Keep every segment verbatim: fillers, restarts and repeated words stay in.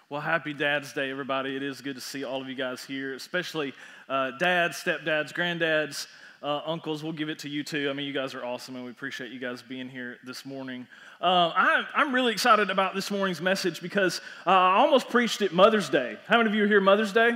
Well, happy Dad's Day, everybody. It is good to see all of you guys here, especially uh, dads, stepdads, granddads, uh, uncles. We'll give it to you too. I mean, you guys are awesome, and we appreciate you guys being here this morning. Uh, I'm, I'm really excited about this morning's message because uh, I almost preached it Mother's Day. How many of you are here Mother's Day?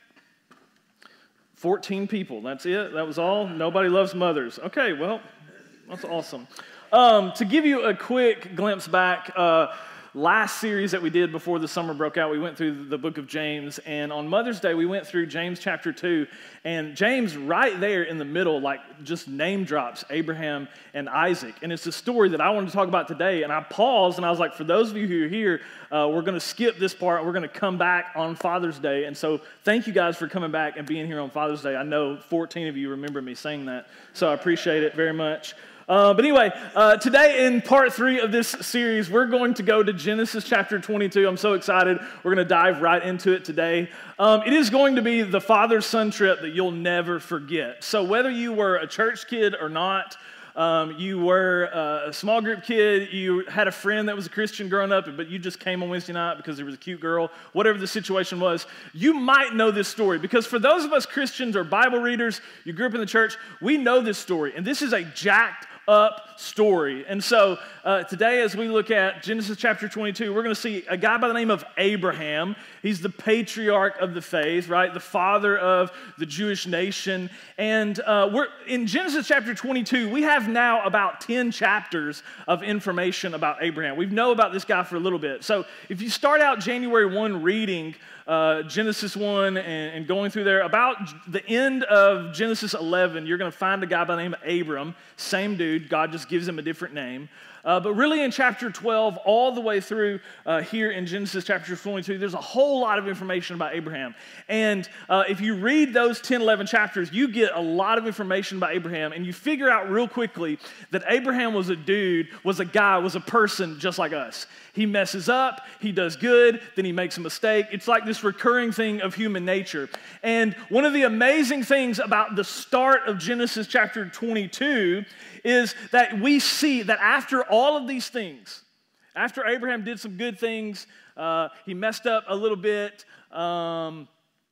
fourteen people. That's it? That was all? Nobody loves mothers. Okay, well, that's awesome. Um, to give you a quick glimpse back, uh, last series that we did before the summer broke out, we went through the book of James, and on Mother's Day, we went through James chapter two, and James right there in the middle, like, just name drops Abraham and Isaac, and it's a story that I wanted to talk about today, and I paused, and I was like, for those of you who are here, uh, we're going to skip this part, we're going to come back on Father's Day, and so thank you guys for coming back and being here on Father's Day. I know fourteen of you remember me saying that, so I appreciate it very much. Uh, but anyway, uh, today in part three of this series, we're going to go to Genesis chapter twenty-two. I'm so excited. We're going to dive right into it today. Um, it is going to be the father-son trip that you'll never forget. So whether you were a church kid or not, um, you were uh, a small group kid, you had a friend that was a Christian growing up, but you just came on Wednesday night because there was a cute girl, whatever the situation was, you might know this story. Because for those of us Christians or Bible readers, you grew up in the church, we know this story. And this is a jacked up story. And so uh, today as we look at Genesis chapter twenty-two, we're going to see a guy by the name of Abraham. He's the patriarch of the faith, right? The father of the Jewish nation. And uh, we're in Genesis chapter twenty-two, we have now about ten chapters of information about Abraham. We know about this guy for a little bit. So if you start out January first reading Uh, Genesis one and, and going through there, about the end of Genesis eleven, you're going to find a guy by the name of Abram, same dude, God just gives him a different name. Uh, but really in chapter twelve, all the way through uh, here in Genesis chapter twenty-two, there's a whole lot of information about Abraham. And uh, if you read those ten, eleven chapters, you get a lot of information about Abraham, and you figure out real quickly that Abraham was a dude, was a guy, was a person just like us. He messes up, he does good, then he makes a mistake. It's like this recurring thing of human nature. And one of the amazing things about the start of Genesis chapter twenty-two is that we see that after all of these things, after Abraham did some good things, uh, he messed up a little bit, um,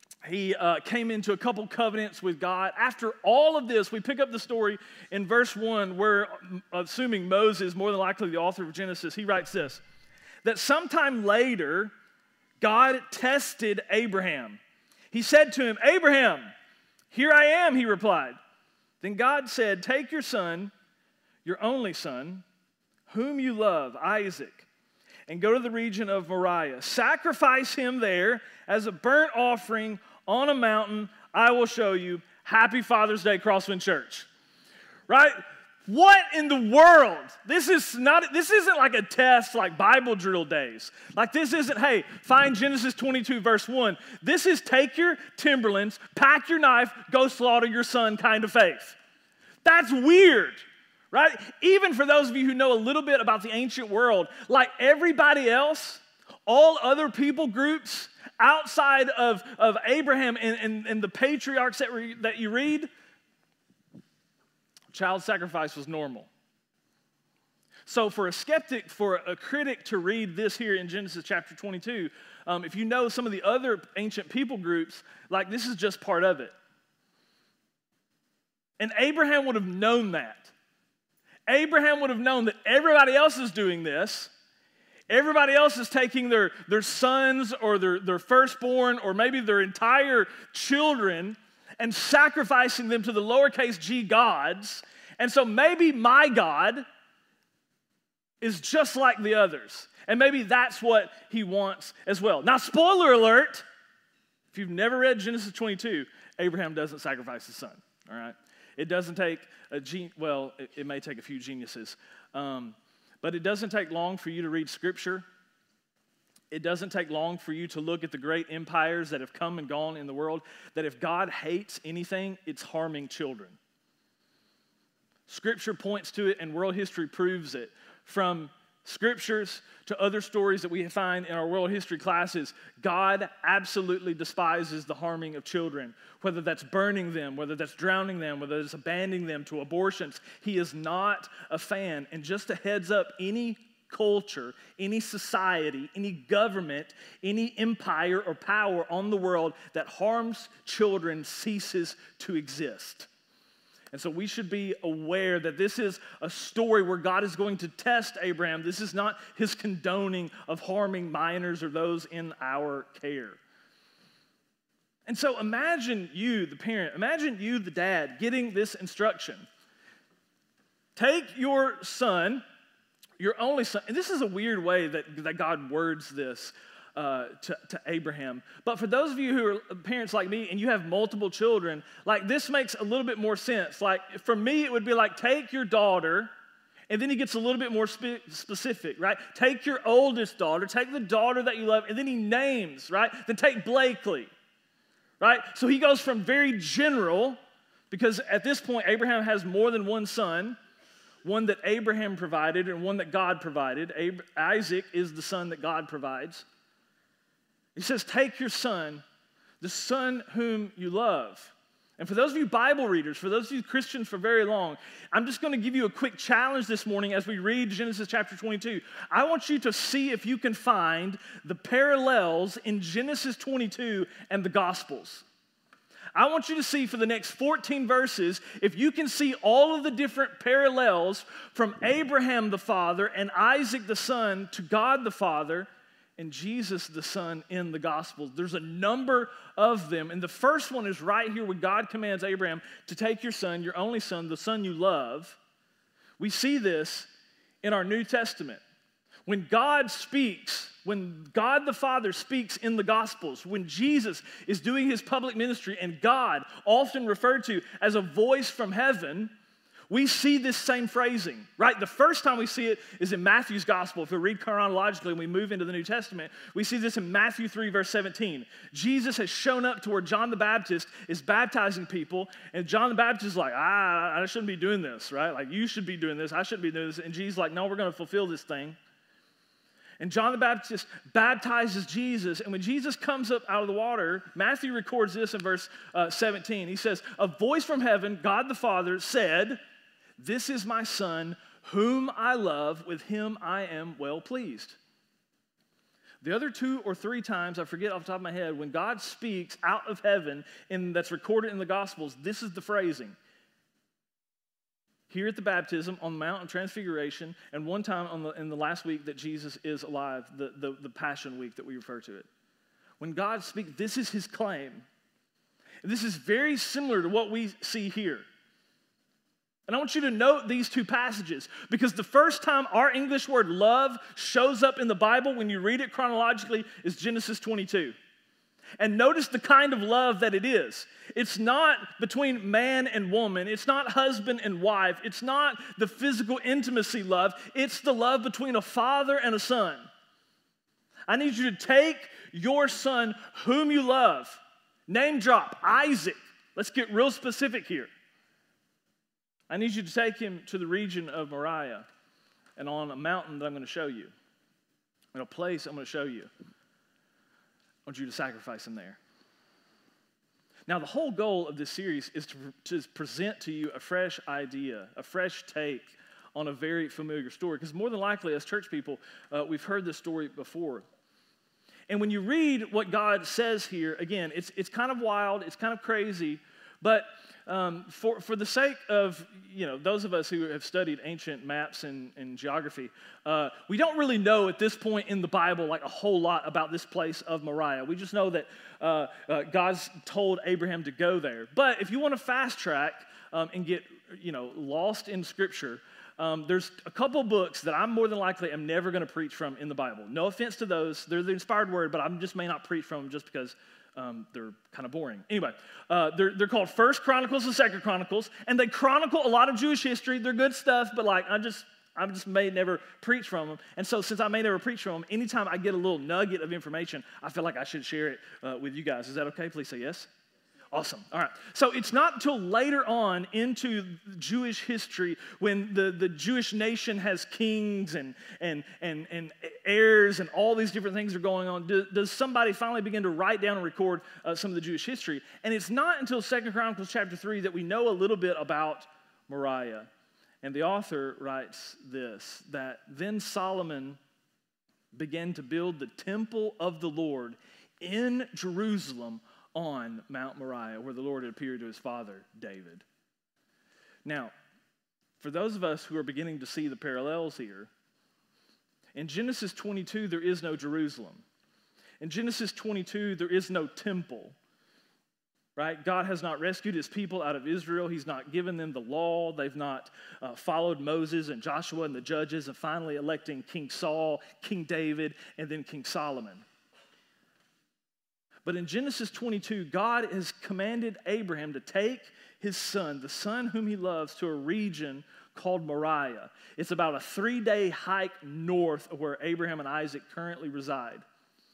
he uh, came into a couple covenants with God. After all of this, we pick up the story in verse one where, assuming Moses, more than likely the author of Genesis, he writes this, that sometime later, God tested Abraham. He said to him, Abraham, here I am, he replied. Then God said, take your son, your only son, whom you love, Isaac, and go to the region of Moriah. Sacrifice him there as a burnt offering on a mountain. I will show you. Happy Father's Day, Crosswind Church. Right? What in the world? This is not. This isn't like a test like Bible drill days. Like this isn't, hey, find Genesis twenty-two verse one. This is take your Timberlands, pack your knife, go slaughter your son kind of faith. That's weird, right? Even for those of you who know a little bit about the ancient world, like everybody else, all other people groups outside of, of Abraham and, and, and the patriarchs that, re, that you read, child sacrifice was normal. So for a skeptic, for a critic to read this here in Genesis chapter twenty-two, um, if you know some of the other ancient people groups, like this is just part of it. And Abraham would have known that. Abraham would have known that everybody else is doing this. Everybody else is taking their, their sons or their, their firstborn or maybe their entire children and sacrificing them to the lowercase g gods. And so maybe my God is just like the others. And maybe that's what he wants as well. Now, spoiler alert, if you've never read Genesis twenty-two, Abraham doesn't sacrifice his son, all right? It doesn't take a gen- well, it, it may take a few geniuses, um, but it doesn't take long for you to read Scripture. It doesn't take long for you to look at the great empires that have come and gone in the world, that if God hates anything, it's harming children. Scripture points to it, and world history proves it. From scriptures to other stories that we find in our world history classes, God absolutely despises the harming of children, whether that's burning them, whether that's drowning them, whether it's abandoning them to abortions. He is not a fan. And just a heads up, any culture, any society, any government, any empire or power on the world that harms children ceases to exist. And so we should be aware that this is a story where God is going to test Abraham. This is not his condoning of harming minors or those in our care. And so imagine you, the parent, imagine you, the dad, getting this instruction. Take your son, your only son, and this is a weird way that, that God words this uh, to, to Abraham. But for those of you who are parents like me and you have multiple children, like this makes a little bit more sense. Like for me, it would be like take your daughter, and then he gets a little bit more spe- specific, right? Take your oldest daughter, take the daughter that you love, and then he names, right? Then take Blakely, right? So he goes from very general, because at this point, Abraham has more than one son, one that Abraham provided and one that God provided. Ab- Isaac is the son that God provides. He says, take your son, the son whom you love. And for those of you Bible readers, for those of you Christians for very long, I'm just going to give you a quick challenge this morning as we read Genesis chapter twenty-two. I want you to see if you can find the parallels in Genesis twenty-two and the Gospels. I want you to see for the next fourteen verses if you can see all of the different parallels from Abraham the father and Isaac the son to God the Father and Jesus the Son in the Gospels. There's a number of them. And the first one is right here when God commands Abraham to take your son, your only son, the son you love. We see this in our New Testament. When God speaks, when God the Father speaks in the Gospels, when Jesus is doing his public ministry and God, often referred to as a voice from heaven, we see this same phrasing, right? The first time we see it is in Matthew's Gospel. If we read chronologically and we move into the New Testament, we see this in Matthew three, verse seventeen. Jesus has shown up to where John the Baptist is baptizing people, and John the Baptist is like, ah, I shouldn't be doing this, right? Like, you should be doing this. I shouldn't be doing this. And Jesus is like, no, we're going to fulfill this thing. And John the Baptist baptizes Jesus. And when Jesus comes up out of the water, Matthew records this in verse uh, seventeen. He says, a voice from heaven, God the Father, said, this is my son, whom I love. With him I am well pleased. The other two or three times, I forget off the top of my head, when God speaks out of heaven, and that's recorded in the Gospels, this is the phrasing. Here at the baptism, on the Mount of Transfiguration, and one time on the, in the last week that Jesus is alive, the, the, the Passion Week that we refer to it. When God speaks, this is his claim. And this is very similar to what we see here. And I want you to note these two passages, because the first time our English word love shows up in the Bible when you read it chronologically is Genesis twenty-two. And notice the kind of love that it is. It's not between man and woman. It's not husband and wife. It's not the physical intimacy love. It's the love between a father and a son. I need you to take your son whom you love. Name drop, Isaac. Let's get real specific here. I need you to take him to the region of Moriah and on a mountain that I'm going to show you, in a place I'm going to show you. I want you to sacrifice him there. Now, the whole goal of this series is to, to present to you a fresh idea, a fresh take on a very familiar story, because more than likely, as church people, uh, we've heard this story before. And when you read what God says here, again, it's, it's kind of wild, it's kind of crazy, but Um, for, for the sake of, you know, those of us who have studied ancient maps and, and geography, uh, we don't really know at this point in the Bible like a whole lot about this place of Moriah. We just know that uh, uh, God's told Abraham to go there. But if you want to fast track um, and get, you know, lost in Scripture, um, there's a couple books that I'm more than likely am never going to preach from in the Bible. No offense to those. They're the inspired word, but I just may not preach from them just because Um, they're kind of boring. Anyway, uh, they're, they're called First Chronicles and Second Chronicles, and they chronicle a lot of Jewish history. They're good stuff, but like I just, I just may never preach from them. And so since I may never preach from them, anytime I get a little nugget of information, I feel like I should share it uh, with you guys. Is that okay? Please say yes. Awesome. All right. So it's not until later on into Jewish history when the, the Jewish nation has kings and, and, and, and heirs and all these different things are going on, do, does somebody finally begin to write down and record uh, some of the Jewish history. And it's not until Second Chronicles chapter three that we know a little bit about Moriah And the author writes this, that then Solomon began to build the temple of the Lord in Jerusalem on Mount Moriah, where the Lord had appeared to his father, David. Now, for those of us who are beginning to see the parallels here, in Genesis twenty-two, there is no Jerusalem. In Genesis twenty-two, there is no temple. Right? God has not rescued his people out of Israel. He's not given them the law. They've not uh, followed Moses and Joshua and the judges, and finally electing King Saul, King David, and then King Solomon. But in Genesis twenty-two, God has commanded Abraham to take his son, the son whom he loves, to a region called Moriah. It's about a three-day hike north of where Abraham and Isaac currently reside.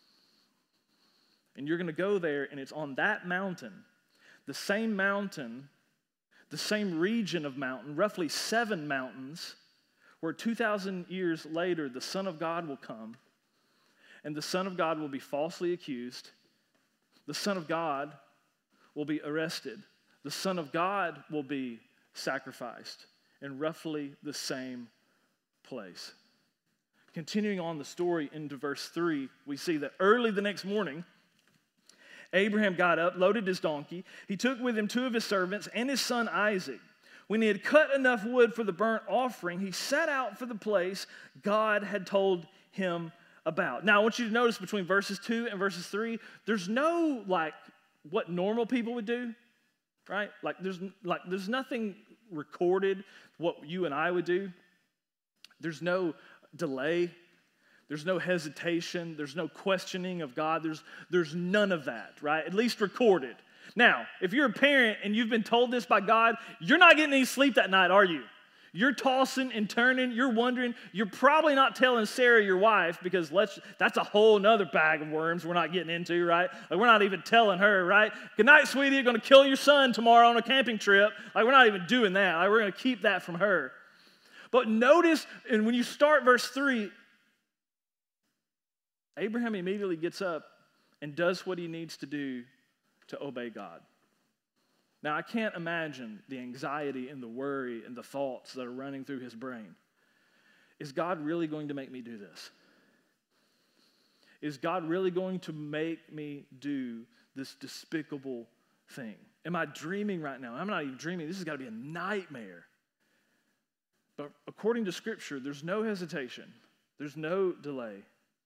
And you're going to go there, and it's on that mountain, the same mountain, the same region of mountain, roughly seven mountains, where two thousand years later, the Son of God will come, and the Son of God will be falsely accused. The Son of God will be arrested. The Son of God will be sacrificed in roughly the same place. Continuing on the story into verse three, we see that early the next morning, Abraham got up, loaded his donkey. He took with him two of his servants and his son Isaac. When he had cut enough wood for the burnt offering, he set out for the place God had told him about. Now, I want you to notice between verses two and verses three, there's no, like, what normal people would do, right? Like, there's, like, there's nothing recorded what you and I would do. There's no delay. There's no hesitation. There's no questioning of God. There's, there's none of that, right? At least recorded. Now, if you're a parent and you've been told this by God, you're not getting any sleep that night, are you? You're tossing and turning. You're wondering. You're probably not telling Sarah, your wife, because let's, that's a whole nother bag of worms we're not getting into, right? Like, we're not even telling her, right? Good night, sweetie. You're going to kill your son tomorrow on a camping trip. Like, we're not even doing that. Like, we're going to keep that from her. But notice, and when you start verse three, Abraham immediately gets up and does what he needs to do to obey God. Now, I can't imagine the anxiety and the worry and the thoughts that are running through his brain. Is God really going to make me do this? Is God really going to make me do this despicable thing? Am I dreaming right now? I'm not even dreaming. This has got to be a nightmare. But according to Scripture, there's no hesitation. There's no delay.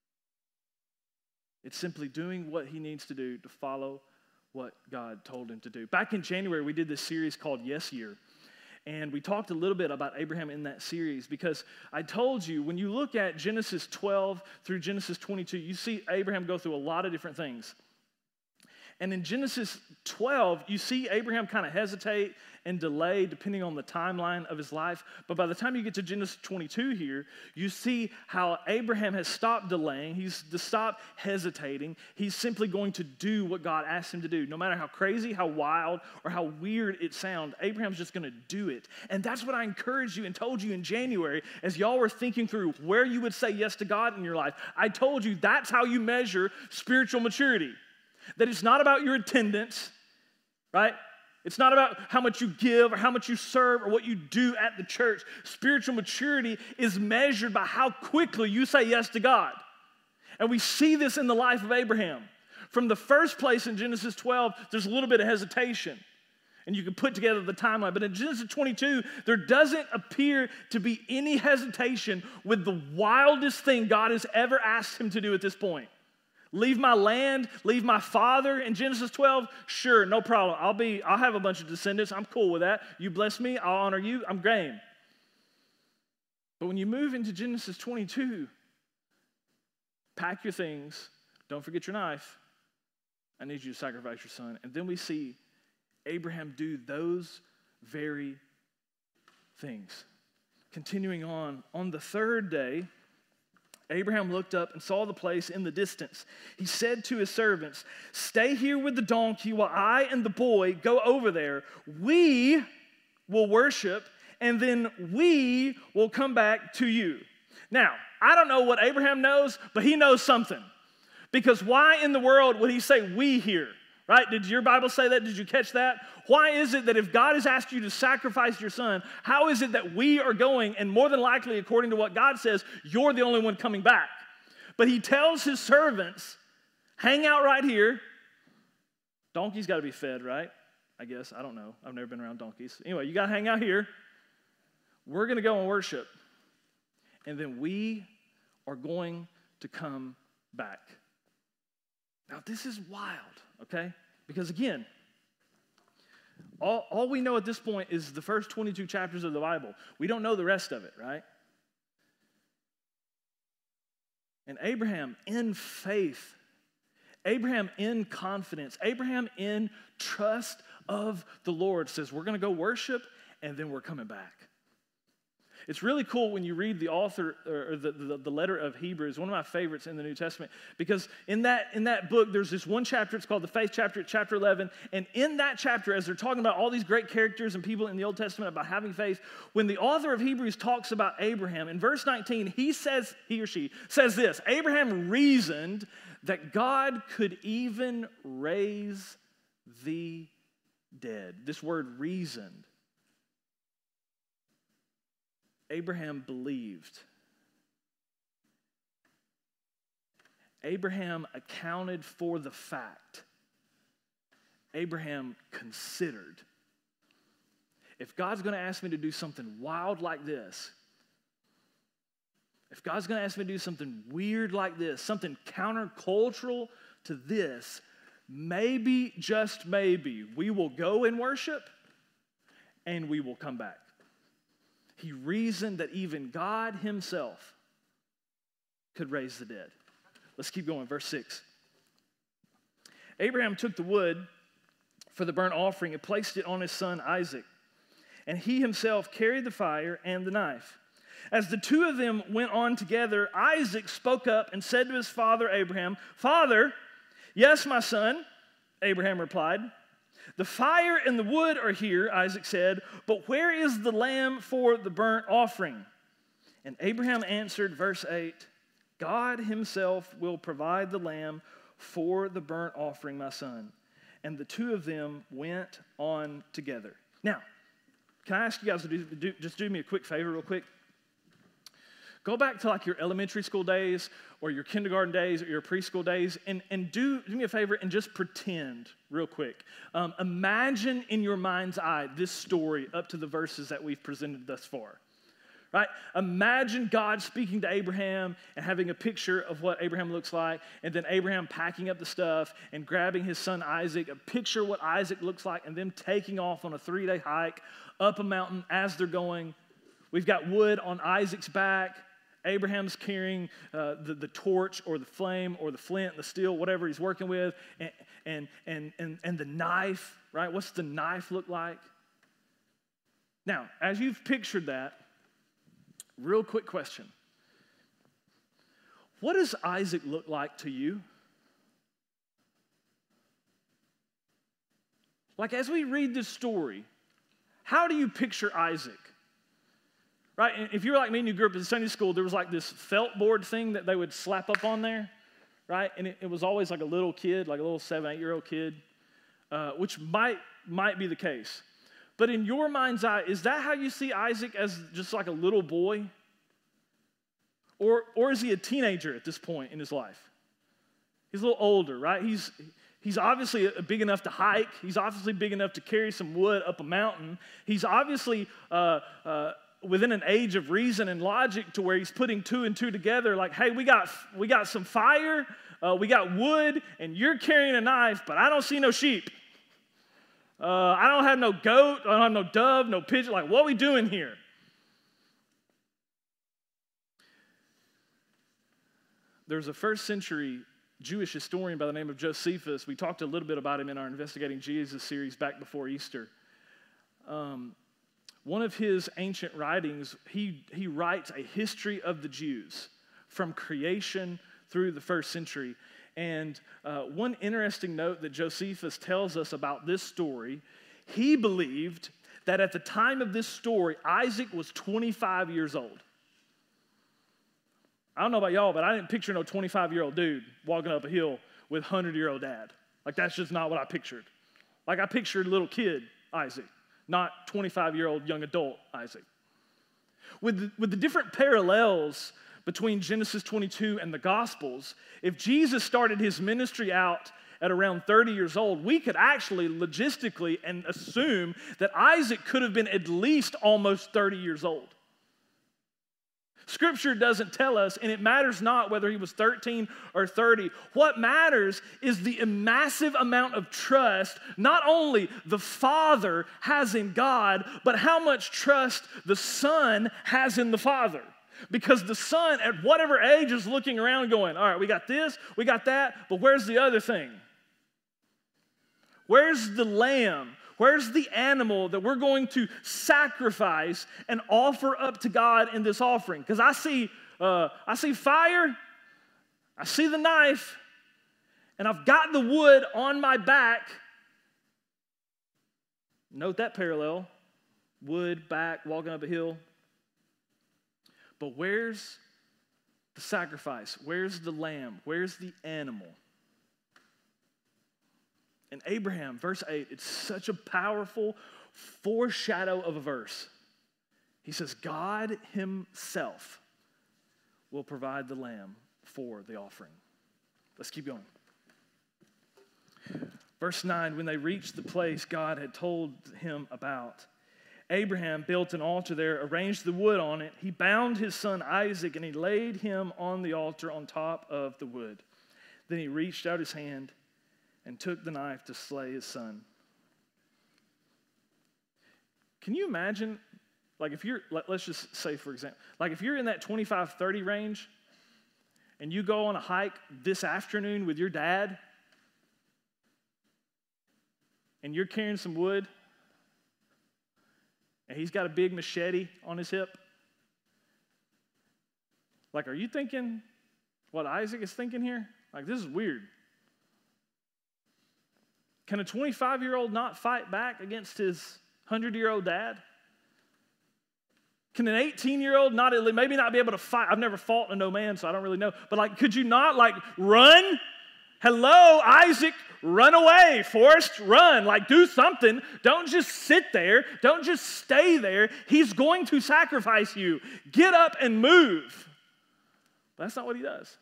It's simply doing what he needs to do to follow what God told him to do. Back in January, we did this series called Yes Year. And we talked a little bit about Abraham in that series because I told you, when you look at Genesis twelve through Genesis twenty-two, you see Abraham go through a lot of different things. And in Genesis twelve, you see Abraham kind of hesitate and delay depending on the timeline of his life. But by the time you get to Genesis twenty-two here, you see how Abraham has stopped delaying. He's stopped hesitating. He's simply going to do what God asked him to do. No matter how crazy, how wild, or how weird it sounds, Abraham's just going to do it. And that's what I encouraged you and told you in January as y'all were thinking through where you would say yes to God in your life. I told you that's how you measure spiritual maturity. That it's not about your attendance, right? It's not about how much you give or how much you serve or what you do at the church. Spiritual maturity is measured by how quickly you say yes to God. And we see this in the life of Abraham. From the first place in Genesis twelve, there's a little bit of hesitation. And you can put together the timeline. But in Genesis twenty-two, there doesn't appear to be any hesitation with the wildest thing God has ever asked him to do at this point. Leave my land, leave my father in Genesis twelve? Sure, no problem. I'll be, I'll have a bunch of descendants. I'm cool with that. You bless me, I'll honor you. I'm game. But when you move into Genesis twenty-two, pack your things. Don't forget your knife. I need you to sacrifice your son. And then we see Abraham do those very things. Continuing on, on the third day, Abraham looked up and saw the place in the distance. He said to his servants, "Stay here with the donkey while I and the boy go over there. We will worship, and then we will come back to you." Now, I don't know what Abraham knows, but he knows something. Because why in the world would he say we here? Right? Did your Bible say that? Did you catch that? Why is it that if God has asked you to sacrifice your son, how is it that we are going, and more than likely, according to what God says, you're the only one coming back? But he tells his servants, hang out right here. Donkeys got to be fed, right? I guess. I don't know. I've never been around donkeys. Anyway, you got to hang out here. We're going to go and worship. And then we are going to come back. Now, this is wild, okay? Because again, all, all we know at this point is the first twenty-two chapters of the Bible. We don't know the rest of it, right? And Abraham in faith, Abraham in confidence, Abraham in trust of the Lord says, we're going to go worship and then we're coming back. It's really cool when you read the author or the, the, the letter of Hebrews, one of my favorites in the New Testament, because in that, in that book, there's this one chapter, it's called the Faith Chapter, chapter eleven, and in that chapter, as they're talking about all these great characters and people in the Old Testament about having faith, when the author of Hebrews talks about Abraham, in verse nineteen, he says, he or she says this, Abraham reasoned that God could even raise the dead. This word reasoned. Abraham believed. Abraham accounted for the fact. Abraham considered. If God's going to ask me to do something wild like this, if God's going to ask me to do something weird like this, something countercultural to this, maybe, just maybe, we will go and worship and we will come back. He reasoned that even God himself could raise the dead. Let's keep going. Verse six. Abraham took the wood for the burnt offering and placed it on his son Isaac. And he himself carried the fire and the knife. As the two of them went on together, Isaac spoke up and said to his father Abraham, "Father." "Yes, my son," Abraham replied. "The fire and the wood are here," Isaac said, "but where is the lamb for the burnt offering?" And Abraham answered, verse eight, "God himself will provide the lamb for the burnt offering, my son." And the two of them went on together. Now, can I ask you guys to do, do, just do me a quick favor real quick? Go back to like your elementary school days or your kindergarten days or your preschool days and, and do, do me a favor and just pretend real quick. Um, imagine in your mind's eye this story up to the verses that we've presented thus far. Right? Imagine God speaking to Abraham and having a picture of what Abraham looks like, and then Abraham packing up the stuff and grabbing his son Isaac, a picture of what Isaac looks like, and them taking off on a three-day hike up a mountain as they're going. We've got wood on Isaac's back. Abraham's carrying uh, the, the torch or the flame or the flint, the steel, whatever he's working with, and, and, and, and, and the knife, right? What's the knife look like? Now, as you've pictured that, real quick question. What does Isaac look like to you? Like, as we read this story, how do you picture Isaac? Right? And if you were like me and you grew up in Sunday school, there was like this felt board thing that they would slap up on there, right? And it, it was always like a little kid, like a little seven, eight-year-old kid, uh, which might might be the case. But in your mind's eye, is that how you see Isaac, as just like a little boy? Or, or is he a teenager at this point in his life? He's a little older, right? He's, he's obviously big enough to hike. He's obviously big enough to carry some wood up a mountain. He's obviously uh, uh, within an age of reason and logic to where he's putting two and two together, like, hey, we got, we got some fire, uh, we got wood, and you're carrying a knife, but I don't see no sheep. Uh, I don't have no goat, I don't have no dove, no pigeon. Like, what are we doing here? There's a first century Jewish historian by the name of Josephus. We talked a little bit about him in our Investigating Jesus series back before Easter. Um, one of his ancient writings, he, he writes a history of the Jews from creation through the first century. And uh, one interesting note that Josephus tells us about this story, he believed that at the time of this story, Isaac was twenty-five years old. I don't know about y'all, but I didn't picture no twenty-five-year-old dude walking up a hill with a hundred-year-old dad. Like, that's just not what I pictured. Like, I pictured little kid Isaac, not twenty-five-year-old young adult Isaac. With the, with the different parallels between Genesis twenty-two and the Gospels, if Jesus started his ministry out at around thirty years old, we could actually logistically and assume that Isaac could have been at least almost thirty years old. Scripture doesn't tell us, and it matters not whether he was thirteen or thirty. What matters is the massive amount of trust not only the Father has in God, but how much trust the Son has in the Father. Because the Son, at whatever age, is looking around going, all right, we got this, we got that, but where's the other thing? Where's the lamb? Where's the animal that we're going to sacrifice and offer up to God in this offering? Because I see, uh, I see fire, I see the knife, and I've got the wood on my back. Note that parallel. Wood, back, walking up a hill. But where's the sacrifice? Where's the lamb? Where's the animal? And Abraham, verse eight, it's such a powerful foreshadow of a verse. He says, God himself will provide the lamb for the offering. Let's keep going. Verse nine, when they reached the place God had told him about, Abraham built an altar there, arranged the wood on it. He bound his son Isaac, and he laid him on the altar on top of the wood. Then he reached out his hand and took the knife to slay his son. Can you imagine, like if you're, let, let's just say for example, like if you're in that twenty-five, thirty range and you go on a hike this afternoon with your dad and you're carrying some wood and he's got a big machete on his hip, like are you thinking what Isaac is thinking here? Like this is weird. Can a twenty-five-year-old not fight back against his hundred-year-old dad? Can an eighteen-year-old not, maybe not be able to fight? I've never fought a no man, so I don't really know. But like, could you not like run? Hello, Isaac, run away. Forrest, run. Like do something. Don't just sit there. Don't just stay there. He's going to sacrifice you. Get up and move. But that's not what he does.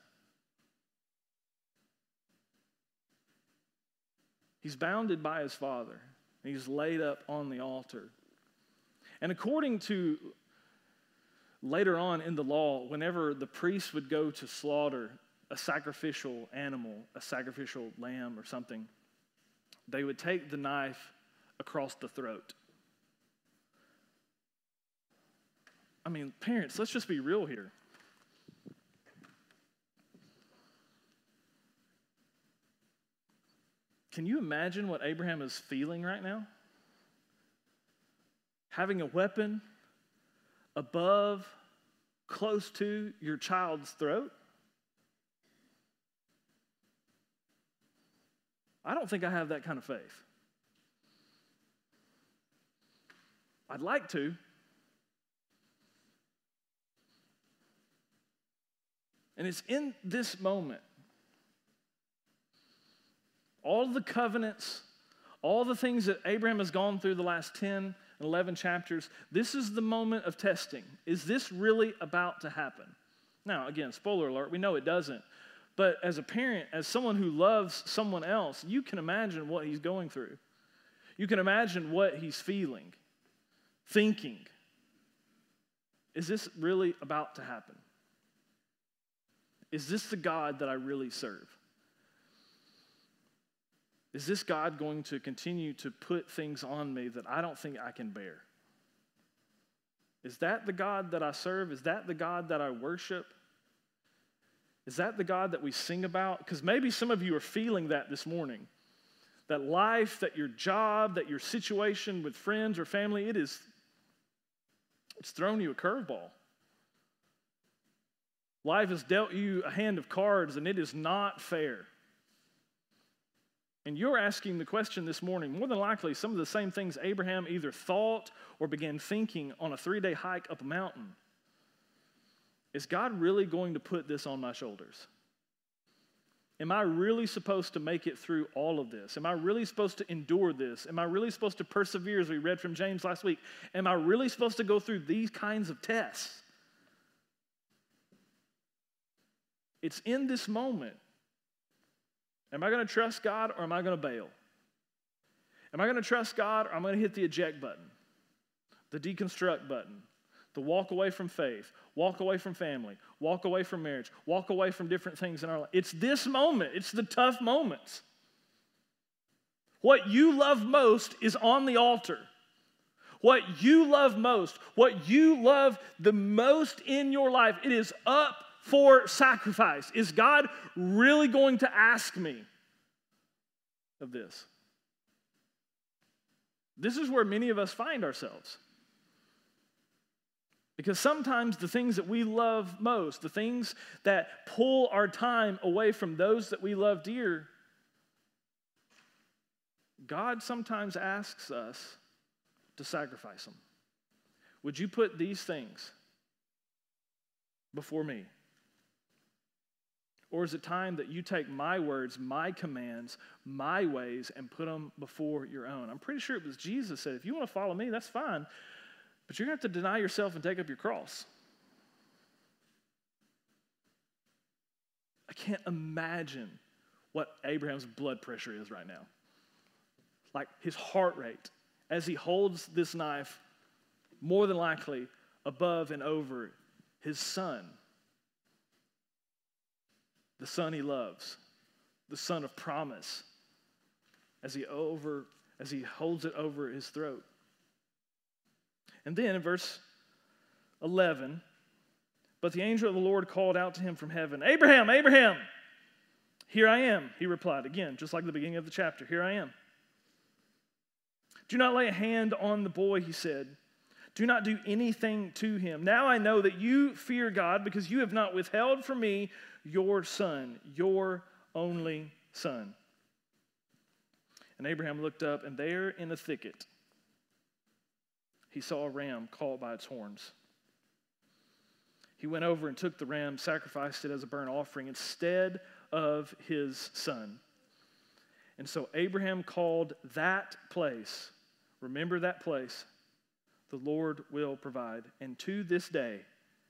He's bounded by his father. He's laid up on the altar. And according to later on in the law, whenever the priest would go to slaughter a sacrificial animal, a sacrificial lamb or something, they would take the knife across the throat. I mean, parents, let's just be real here. Can you imagine what Abraham is feeling right now? Having a weapon above, close to your child's throat? I don't think I have that kind of faith. I'd like to. And it's in this moment, all the covenants, all the things that Abraham has gone through the last ten and eleven chapters, this is the moment of testing. Is this really about to happen? Now, again, spoiler alert, we know it doesn't. But as a parent, as someone who loves someone else, you can imagine what he's going through. You can imagine what he's feeling, thinking. Is this really about to happen? Is this the God that I really serve? Is this God going to continue to put things on me that I don't think I can bear? Is that the God that I serve? Is that the God that I worship? Is that the God that we sing about? Because maybe some of you are feeling that this morning. That life, that your job, that your situation with friends or family, it is, it's thrown you a curveball. Life has dealt you a hand of cards and it is not fair. And you're asking the question this morning, more than likely, some of the same things Abraham either thought or began thinking on a three-day hike up a mountain. Is God really going to put this on my shoulders? am I really supposed to make it through all of this? Am I really supposed to endure this? Am I really supposed to persevere, as we read from James last week? Am I really supposed to go through these kinds of tests? It's in this moment. Am I going to trust God or am I going to bail? Am I going to trust God or am I going to hit the eject button, the deconstruct button, the walk away from faith, walk away from family, walk away from marriage, walk away from different things in our life? It's this moment. It's the tough moments. What you love most is on the altar. What you love most, what you love the most in your life, it is up for sacrifice. Is God really going to ask me of this? This is where many of us find ourselves. Because sometimes the things that we love most, the things that pull our time away from those that we love dear, God sometimes asks us to sacrifice them. Would you put these things before me? Or is it time that you take my words, my commands, my ways, and put them before your own? I'm pretty sure it was Jesus said, if you want to follow me, that's fine, but you're going to have to deny yourself and take up your cross. I can't imagine what Abraham's blood pressure is right now. Like his heart rate as he holds this knife, more than likely above and over his son. The son he loves, the son of promise, as he over as he holds it over his throat. And then in verse eleven, but the angel of the Lord called out to him from heaven, Abraham, Abraham, here I am, he replied. Again, just like the beginning of the chapter, here I am. Do not lay a hand on the boy, he said. Do not do anything to him. Now I know that you fear God because you have not withheld from me your son, your only son. And Abraham looked up, and there in a thicket, he saw a ram caught by its horns. He went over and took the ram, sacrificed it as a burnt offering instead of his son. And so Abraham called that place, remember that place, the Lord will provide. And to this day,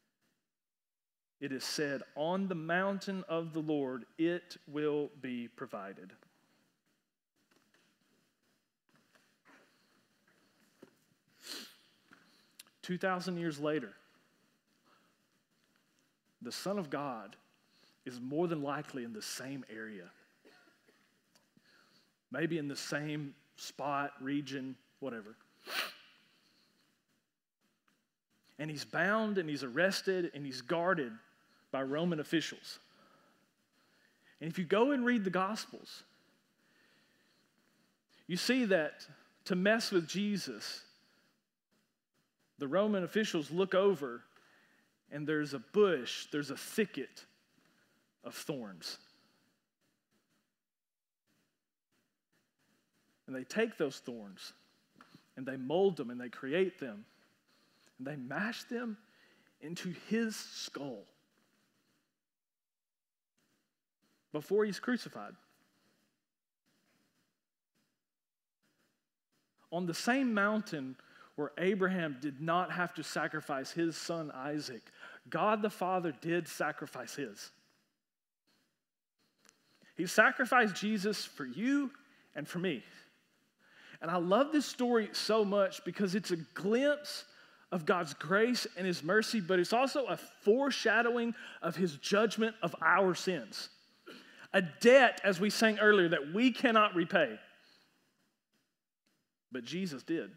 it is said, on the mountain of the Lord, it will be provided. Two thousand years later, the Son of God is more than likely in the same area. Maybe in the same spot, region, whatever. And he's bound and he's arrested and he's guarded by Roman officials. And if you go and read the Gospels, you see that to mess with Jesus, the Roman officials look over and there's a bush, there's a thicket of thorns. And they take those thorns and they mold them and they create them and they mash them into his skull before he's crucified. On the same mountain where Abraham did not have to sacrifice his son Isaac, God the Father did sacrifice his. He sacrificed Jesus for you and for me. And I love this story so much because it's a glimpse of God's grace and his mercy, but it's also a foreshadowing of his judgment of our sins. A debt, as we sang earlier, that we cannot repay. But Jesus did.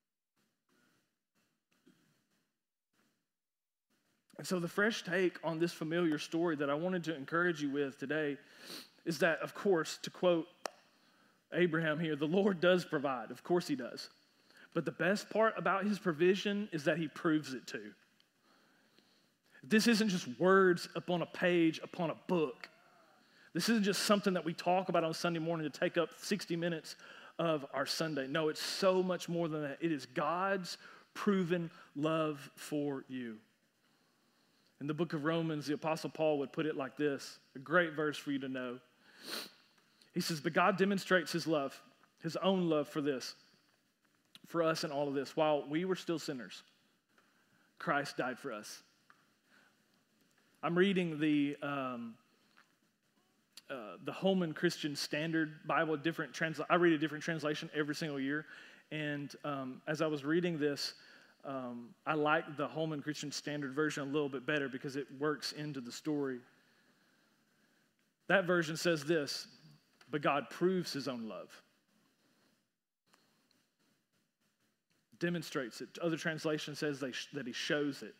And so the fresh take on this familiar story that I wanted to encourage you with today is that, of course, to quote Abraham here, the Lord does provide. Of course he does. But the best part about his provision is that he proves it too. This isn't just words upon a page, upon a book. This isn't just something that we talk about on Sunday morning to take up sixty minutes of our Sunday. No, it's so much more than that. It is God's proven love for you. In the book of Romans, the Apostle Paul would put it like this, a great verse for you to know. He says, but God demonstrates his love, his own love for this, for us in all of this. While we were still sinners, Christ died for us. I'm reading the um, uh, the Holman Christian Standard Bible, different transla- I read a different translation every single year. And um, as I was reading this, um, I like the Holman Christian Standard version a little bit better because it works into the story. That version says this, but God proves his own love. Demonstrates it. Other translation says they sh- that he shows it.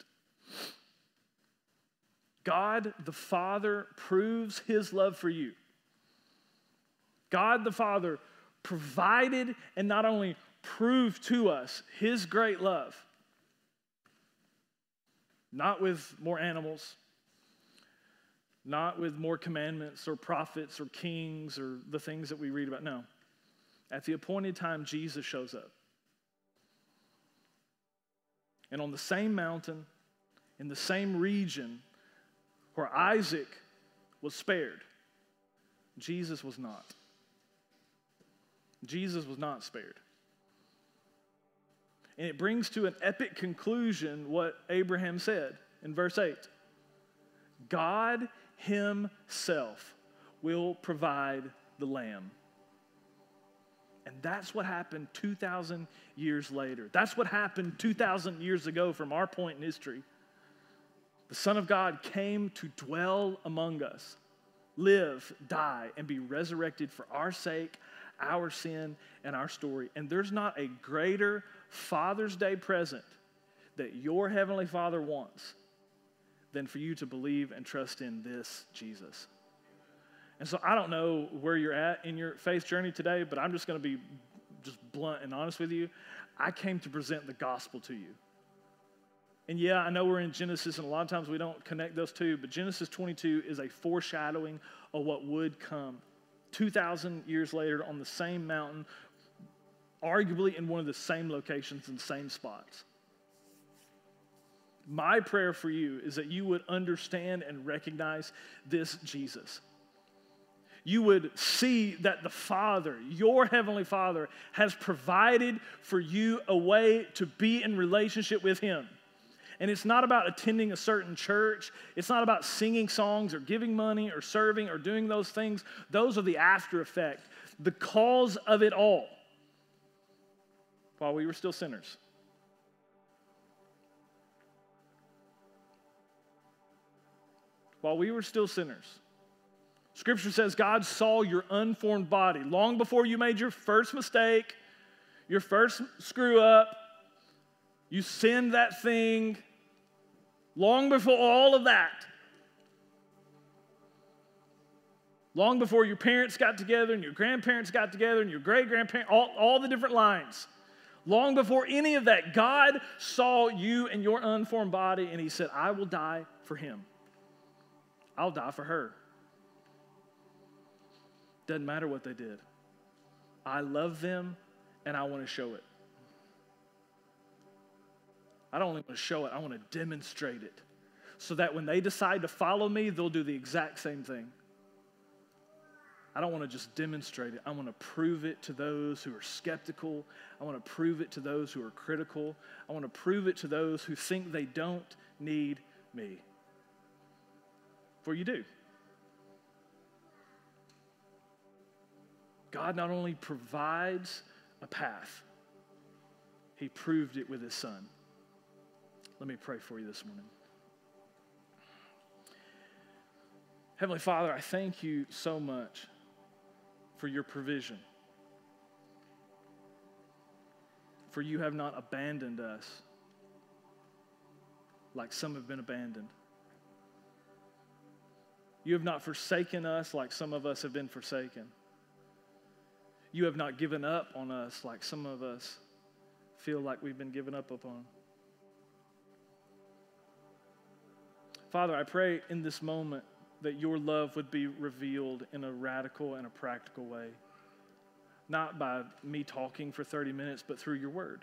God the Father proves his love for you. God the Father provided and not only proved to us his great love, not with more animals, not with more commandments or prophets or kings or the things that we read about. No. At the appointed time, Jesus shows up. And on the same mountain, in the same region where Isaac was spared, Jesus was not. Jesus was not spared. And it brings to an epic conclusion what Abraham said in verse eight. God himself will provide the lamb. And that's what happened two thousand years later. That's what happened two thousand years ago from our point in history. The Son of God came to dwell among us, live, die, and be resurrected for our sake, our sin, and our story. And there's not a greater Father's Day present that your Heavenly Father wants than for you to believe and trust in this Jesus. And so I don't know where you're at in your faith journey today, but I'm just going to be just blunt and honest with you. I came to present the gospel to you. And yeah, I know we're in Genesis, and a lot of times we don't connect those two, but Genesis twenty-two is a foreshadowing of what would come two thousand years later on the same mountain, arguably in one of the same locations and same spots. My prayer for you is that you would understand and recognize this Jesus. You would see that the Father, your Heavenly Father, has provided for you a way to be in relationship with him. And it's not about attending a certain church. It's not about singing songs or giving money or serving or doing those things. Those are the after effect. The cause of it all, while we were still sinners. While we were still sinners. Scripture says God saw your unformed body long before you made your first mistake, your first screw up. You sinned that thing. Long before all of that. Long before your parents got together and your grandparents got together and your great-grandparents, all, all the different lines. Long before any of that, God saw you and your unformed body and he said, I will die for him. I'll die for her. Doesn't matter what they did. I love them and I want to show it. I don't only want to show it, I want to demonstrate it. So that when they decide to follow me, they'll do the exact same thing. I don't want to just demonstrate it. I want to prove it to those who are skeptical. I want to prove it to those who are critical. I want to prove it to those who think they don't need me. For you do. God not only provides a path, he proved it with his Son. Let me pray for you this morning. Heavenly Father, I thank you so much for your provision. For you have not abandoned us like some have been abandoned. You have not forsaken us like some of us have been forsaken. You have not given up on us like some of us feel like we've been given up upon. Father, I pray in this moment that your love would be revealed in a radical and a practical way. Not by me talking for thirty minutes, but through your word.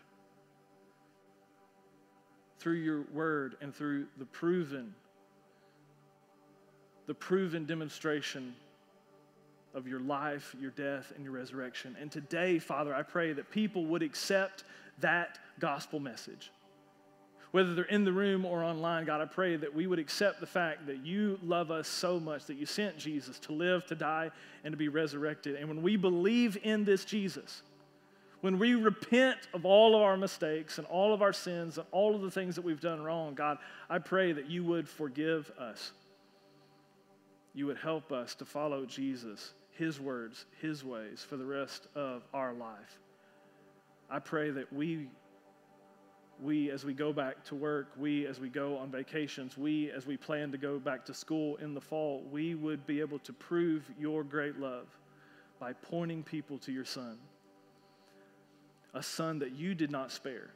Through your word and through the proven, the proven demonstration of your life, your death, and your resurrection. And today, Father, I pray that people would accept that gospel message. Whether they're in the room or online, God, I pray that we would accept the fact that you love us so much that you sent Jesus to live, to die, and to be resurrected. And when we believe in this Jesus, when we repent of all of our mistakes and all of our sins and all of the things that we've done wrong, God, I pray that you would forgive us. You would help us to follow Jesus, his words, his ways for the rest of our life. I pray that we, we as we go back to work, we as we go on vacations, we as we plan to go back to school in the fall, we would be able to prove your great love by pointing people to your Son. A Son that you did not spare.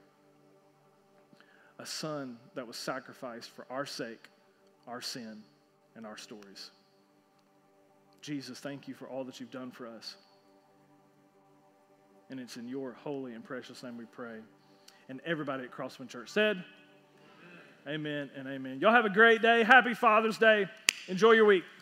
A Son that was sacrificed for our sake, our sin, and our stories. Jesus, thank you for all that you've done for us. And it's in your holy and precious name we pray. And everybody at Crosswind Church said, amen, amen and amen. Y'all have a great day. Happy Father's Day. Enjoy your week.